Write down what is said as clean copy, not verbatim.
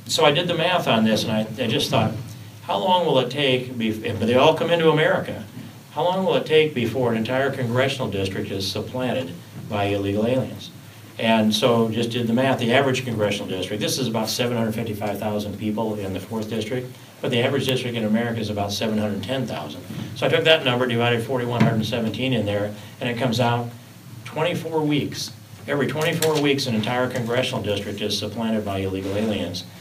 So I did the math on this, and I just thought, how long will it take, but they all come into America, how long will it take before an entire congressional district is supplanted by illegal aliens? And so just did the math. The average congressional district, this is about 755,000 people in the 4th district, but the average district in America is about 710,000. So I took that number, divided 4,117 in there, and it comes out 24 weeks. Every 24 weeks, an entire congressional district is supplanted by illegal aliens.